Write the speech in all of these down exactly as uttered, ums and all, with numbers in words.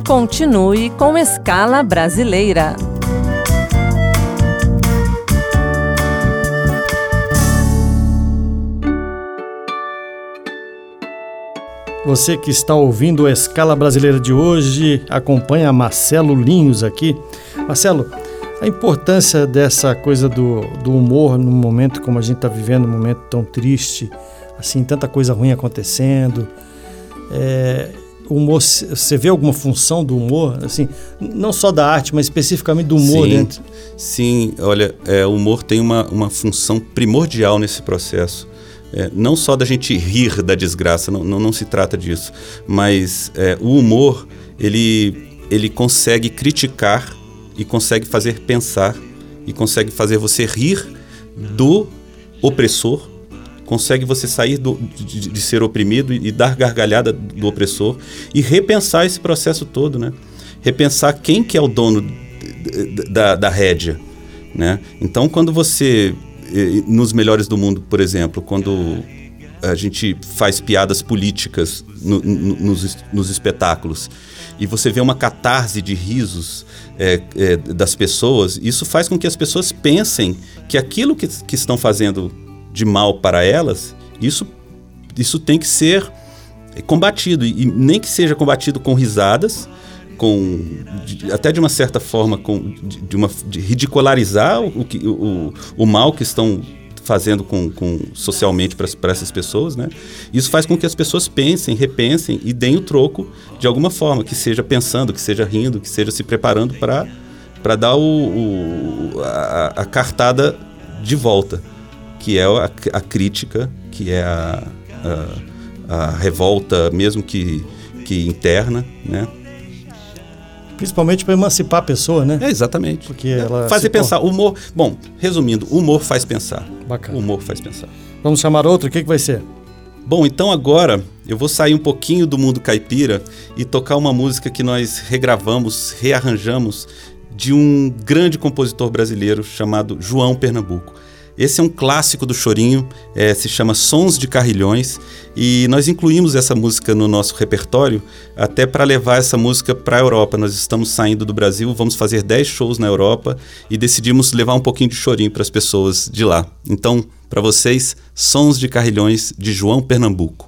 Continue com Escala Brasileira. Você que está ouvindo a Escala Brasileira de hoje, acompanha Marcelo Linhos aqui. Marcelo, a importância dessa coisa do, do humor num momento como a gente está vivendo, um momento tão triste, assim, tanta coisa ruim acontecendo. É, o humor, você vê alguma função do humor, assim, não só da arte, mas especificamente do humor sim, dentro? Sim, olha, é, o humor tem uma, uma função primordial nesse processo. É, não só da gente rir da desgraça, não, não, não se trata disso, mas é, o humor, ele, ele consegue criticar e consegue fazer pensar e consegue fazer você rir do opressor, consegue você sair do, de, de ser oprimido e, e dar gargalhada do opressor e repensar esse processo todo, né? Repensar quem que é o dono da, da rédea, né? Então, quando você... Nos Melhores do Mundo, por exemplo, quando a gente faz piadas políticas no, no, nos, nos espetáculos e você vê uma catarse de risos é, é, das pessoas, isso faz com que as pessoas pensem que aquilo que, que estão fazendo de mal para elas, isso, isso tem que ser combatido, e nem que seja combatido com risadas, com, de, até de uma certa forma, com, de, de, uma, de ridicularizar o, o, o, o mal que estão fazendo com, com, socialmente para essas pessoas, né? Isso faz com que as pessoas pensem, repensem e deem o troco de alguma forma, que seja pensando, que seja rindo, que seja se preparando para dar o, o, a, a cartada de volta, que é a, a crítica, que é a, a, a revolta, mesmo que, que interna, né? Principalmente para emancipar a pessoa, né? É, exatamente. Porque ela fazer se... pensar. O humor, bom, resumindo, o humor faz pensar. Bacana. O humor faz pensar. Vamos chamar outro? O que, que vai ser? Bom, então agora eu vou sair um pouquinho do mundo caipira e tocar uma música que nós regravamos, rearranjamos, de um grande compositor brasileiro chamado João Pernambuco. Esse é um clássico do chorinho, é, se chama Sons de Carrilhões, e nós incluímos essa música no nosso repertório até para levar essa música para a Europa. Nós estamos saindo do Brasil, vamos fazer dez shows na Europa e decidimos levar um pouquinho de chorinho para as pessoas de lá. Então, para vocês, Sons de Carrilhões, de João Pernambuco.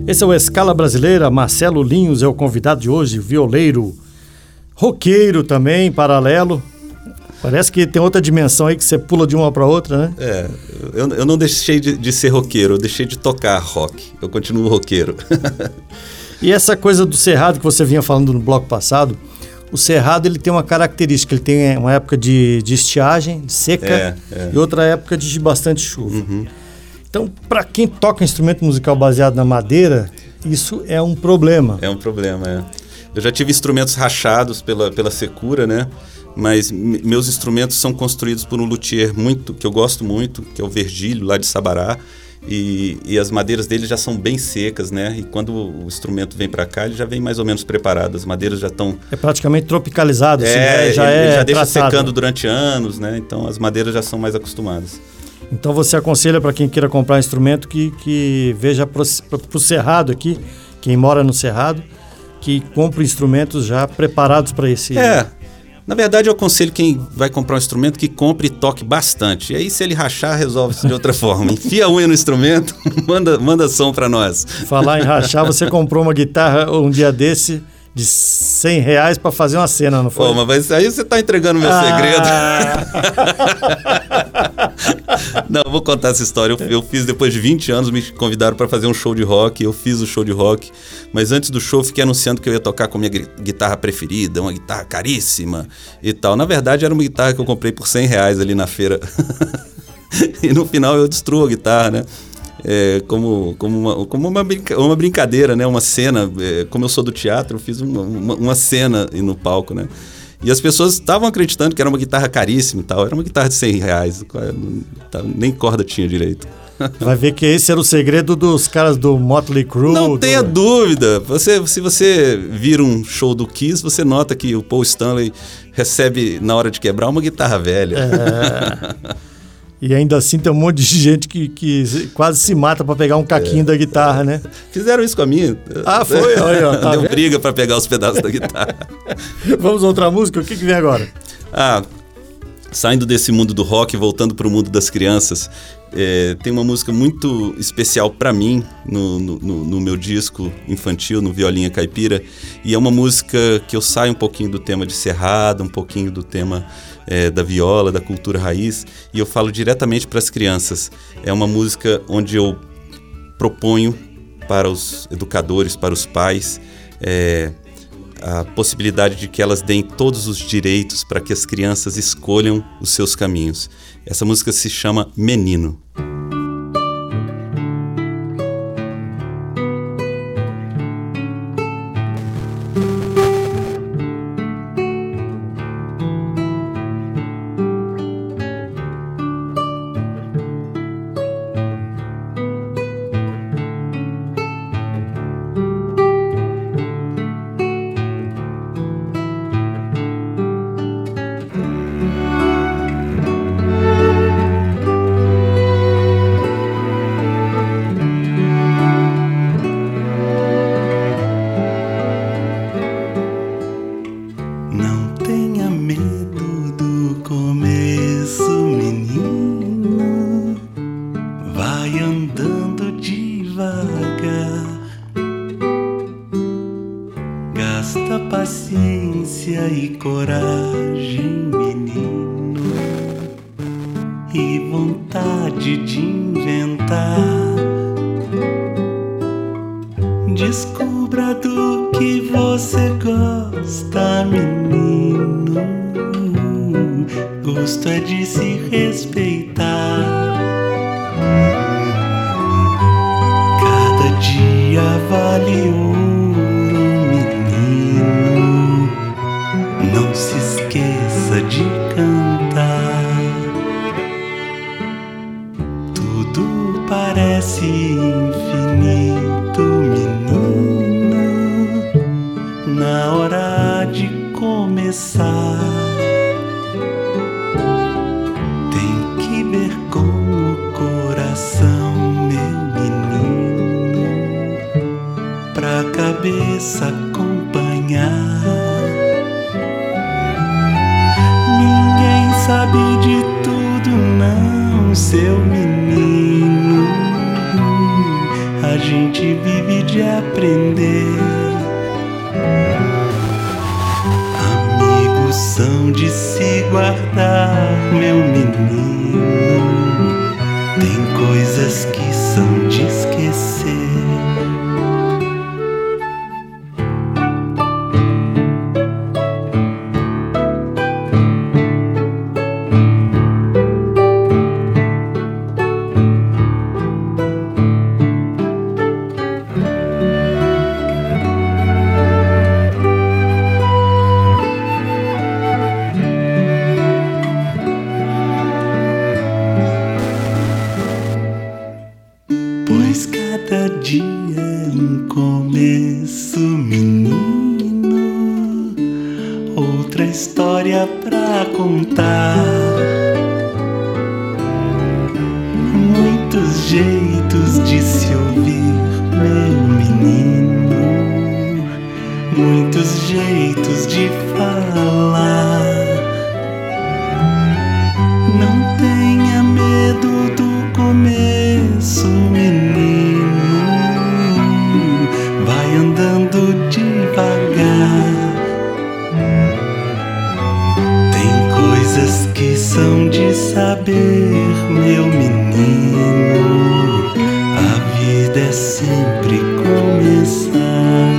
Esse é o Escala Brasileira, Marcelo Linhos é o convidado de hoje, violeiro, roqueiro também, paralelo. Parece que tem outra dimensão aí que você pula de uma para outra, né? É, eu, eu não deixei de, de ser roqueiro, eu deixei de tocar rock, eu continuo roqueiro. E essa coisa do cerrado que você vinha falando no bloco passado, o cerrado ele tem uma característica, ele tem uma época de, de estiagem, de seca, é, é. e outra época de bastante chuva. Uhum. Então, para quem toca instrumento musical baseado na madeira, isso é um problema. É um problema, é. Eu já tive instrumentos rachados pela, pela secura, né? Mas m- meus instrumentos são construídos por um luthier muito, que eu gosto muito, que é o Virgílio, lá de Sabará. E, e as madeiras dele já são bem secas, né? E quando o instrumento vem para cá, ele já vem mais ou menos preparado. As madeiras já estão... É praticamente tropicalizado, assim, é, né? já ele, é ele já deixa tratado. secando durante anos, né? Então as madeiras já são mais acostumadas. Então você aconselha para quem queira comprar instrumento que, que veja para o cerrado aqui, quem mora no cerrado, que compre instrumentos já preparados para esse... É, na verdade eu aconselho quem vai comprar um instrumento que compre e toque bastante. E aí se ele rachar, resolve-se de outra forma. Enfia a unha no instrumento, manda, manda som para nós. Falar em rachar, você comprou uma guitarra um dia desse de cem reais para fazer uma cena, não foi? Pô, mas aí você tá entregando meu ah. segredo. Não, vou contar essa história. Eu, eu fiz depois de vinte anos, me convidaram para fazer um show de rock. Eu fiz o show de rock, mas antes do show fiquei anunciando que eu ia tocar com a minha guitarra preferida, uma guitarra caríssima e tal. Na verdade era uma guitarra que eu comprei por cem reais ali na feira. E no final eu destruo a guitarra, né? É, como, como, uma, como uma, brinca, uma brincadeira, né? Uma cena. É, como eu sou do teatro, eu fiz uma, uma, uma cena no palco, né? E as pessoas estavam acreditando que era uma guitarra caríssima e tal. Era uma guitarra de cem reais. Nem corda tinha direito. Vai ver que esse era o segredo dos caras do Motley Crue. Não do... tenha dúvida. Você, se você vir um show do Kiss, você nota que o Paul Stanley recebe, na hora de quebrar, uma guitarra velha. É... E ainda assim tem um monte de gente que, que quase se mata para pegar um caquinho é, da guitarra, né? Fizeram isso com a minha. Ah, foi? Olha, tá Deu vendo? briga para pegar os pedaços da guitarra. Vamos a outra música? O que, que vem agora? Ah, saindo desse mundo do rock, voltando para o mundo das crianças, é, tem uma música muito especial para mim no, no, no meu disco infantil, no Violinha Caipira. E é uma música que eu saio um pouquinho do tema de cerrado, um pouquinho do tema... É, da viola, da cultura raiz, e eu falo diretamente para as crianças. É uma música onde eu proponho para os educadores, para os pais, é, a possibilidade de que elas deem todos os direitos para que as crianças escolham os seus caminhos. Essa música se chama Menino. A gente vive de de aprender. Amigos são de se guardar, meu menino. Tem coisas que são de esquecer. Pois cada dia é um começo, menino, outra história pra contar. Muitos jeitos de se ouvir, meu menino, muitos jeitos de falar. Não tenha medo do começo, menino, vai andando devagar. Tem coisas que são de saber, meu menino, a vida é sempre começar.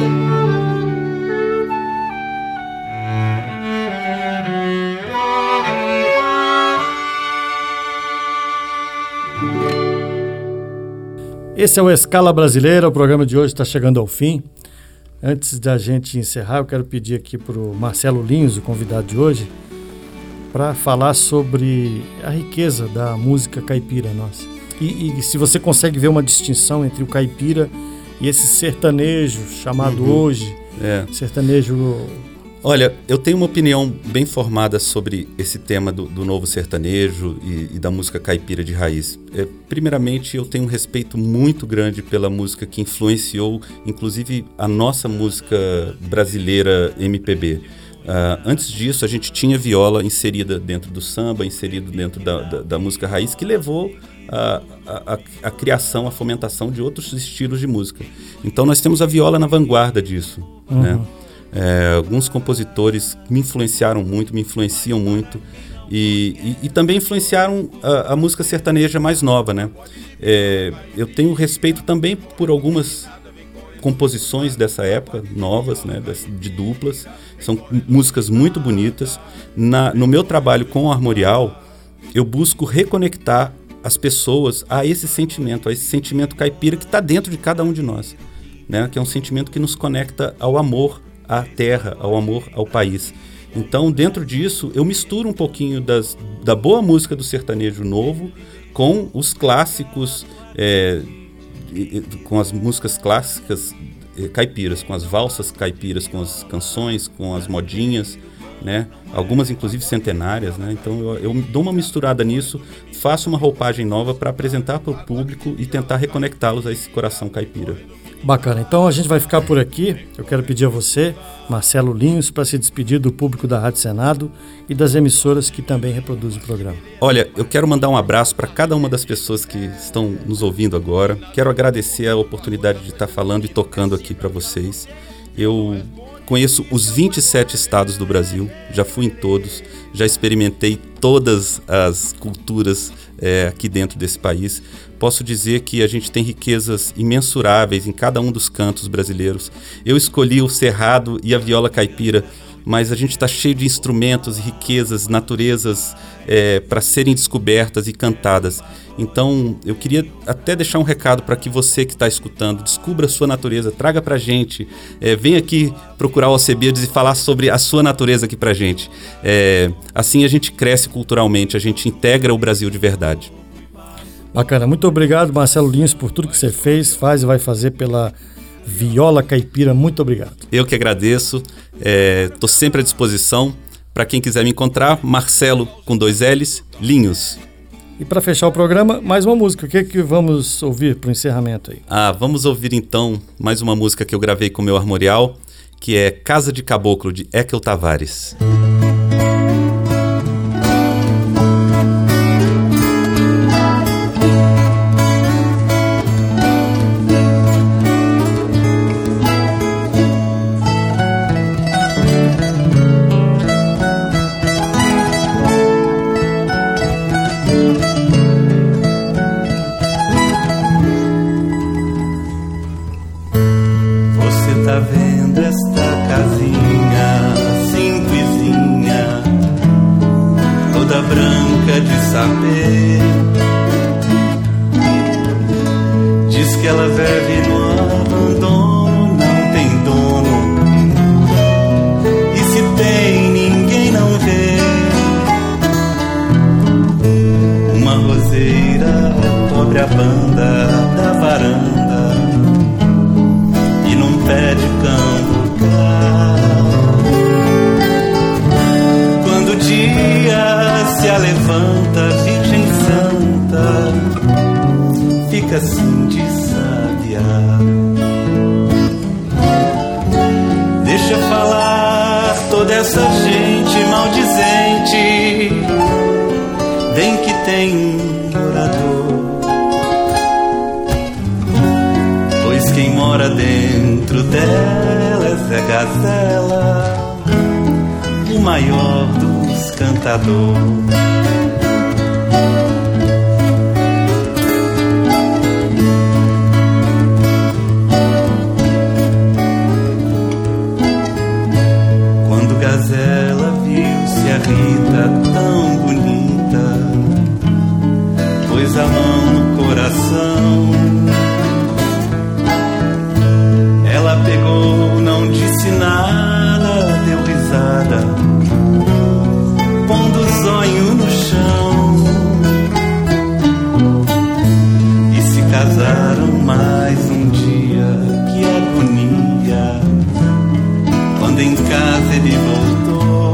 Esse é o Escala Brasileira, o programa de hoje está chegando ao fim. Antes da gente encerrar, eu quero pedir aqui para o Marcelo Linhos, o convidado de hoje, para falar sobre a riqueza da música caipira nossa. E, e se você consegue ver uma distinção entre o caipira e esse sertanejo chamado uhum. hoje, é. sertanejo... Olha, eu tenho uma opinião bem formada sobre esse tema do, do novo sertanejo e, e da música caipira de raiz. É, primeiramente, eu tenho um respeito muito grande pela música que influenciou, inclusive, a nossa música brasileira M P B. Uh, antes disso, a gente tinha viola inserida dentro do samba, inserida dentro da, da, da música raiz, que levou a, a, a, a criação, a fomentação de outros estilos de música. Então, nós temos a viola na vanguarda disso, uhum. né? É, alguns compositores me influenciaram muito, me influenciam muito e, e, e também influenciaram a, a música sertaneja mais nova, né? É, eu tenho respeito também por algumas composições dessa época, novas, né, de duplas, são músicas muito bonitas. Na, no meu trabalho com o Armorial, eu busco reconectar as pessoas a esse sentimento, a esse sentimento caipira que está dentro de cada um de nós, né? Que é um sentimento que nos conecta ao amor à terra, ao amor ao país. Então, dentro disso, eu misturo um pouquinho das, da boa música do sertanejo novo com os clássicos, é, com as músicas clássicas é, caipiras, com as valsas caipiras, com as canções, com as modinhas, né? Algumas inclusive centenárias, né? Então eu, eu dou uma misturada nisso, faço uma roupagem nova para apresentar para o público e tentar reconectá-los a esse coração caipira. Bacana, então a gente vai ficar por aqui. Eu quero pedir a você, Marcelo Linhos, para se despedir do público da Rádio Senado e das emissoras que também reproduzem o programa. Olha, eu quero mandar um abraço para cada uma das pessoas que estão nos ouvindo agora. Quero agradecer a oportunidade de estar falando e tocando aqui para vocês. Eu conheço os vinte e sete estados do Brasil, já fui em todos, já experimentei todas as culturas é, aqui dentro desse país. Posso dizer que a gente tem riquezas imensuráveis em cada um dos cantos brasileiros. Eu escolhi o cerrado e a viola caipira, mas a gente está cheio de instrumentos, riquezas, naturezas é, para serem descobertas e cantadas. Então, eu queria até deixar um recado para que você que está escutando, descubra a sua natureza, traga para a gente, é, vem aqui procurar o Alcebiades e falar sobre a sua natureza aqui para a gente. É, assim a gente cresce culturalmente, a gente integra o Brasil de verdade. Bacana, muito obrigado, Marcelo Linhos, por tudo que você fez, faz e vai fazer pela viola caipira. Muito obrigado. Eu que agradeço, estou é, sempre à disposição. Para quem quiser me encontrar, Marcelo com dois L's, Linhos. E para fechar o programa, mais uma música. O que é que vamos ouvir para o encerramento aí? Ah, vamos ouvir então mais uma música que eu gravei com o meu Armorial, que é Casa de Caboclo, de Ekel Tavares. saber. Diz que ela vive no abandono, não tem dono, e se tem ninguém não vê. Uma roseira cobre a banda da varanda e num pé de cambucá. Quando o dia se alevanta, Virgem Santa fica assim de sabiá. Deixa falar toda essa gente maldizente, vem que tem um morador. Pois quem mora dentro delas é Gazela, o maior dos cantadores. Quando Gazela viu-se a Rita tão bonita, pôs a mão no coração. Ela pegou, não disse nada, deu risada, pondo o zóio no chão. E se casaram mais um dia, que agonia, quando em casa ele voltou.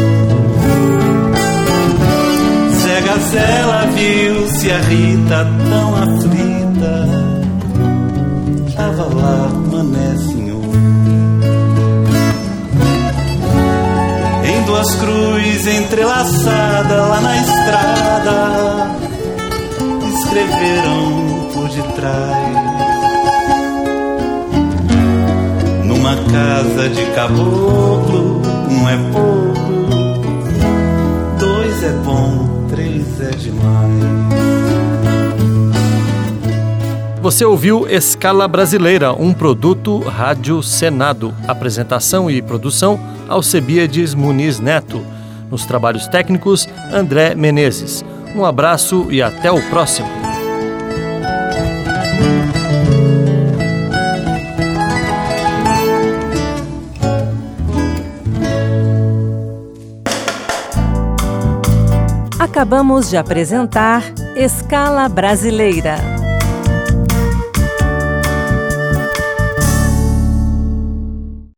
Zé Gazela viu-se a Rita tão aflita, tava lá, mané senhor. Em duas cruzes entrelaçadas lá na estrada, escreveram por detrás: numa casa de caboclo, um é pouco, dois é bom, três é demais. Você ouviu Escala Brasileira, um produto Rádio Senado. Apresentação e produção, Alcebiades Muniz Neto. Nos trabalhos técnicos, André Menezes. Um abraço e até o próximo. Acabamos de apresentar Escala Brasileira.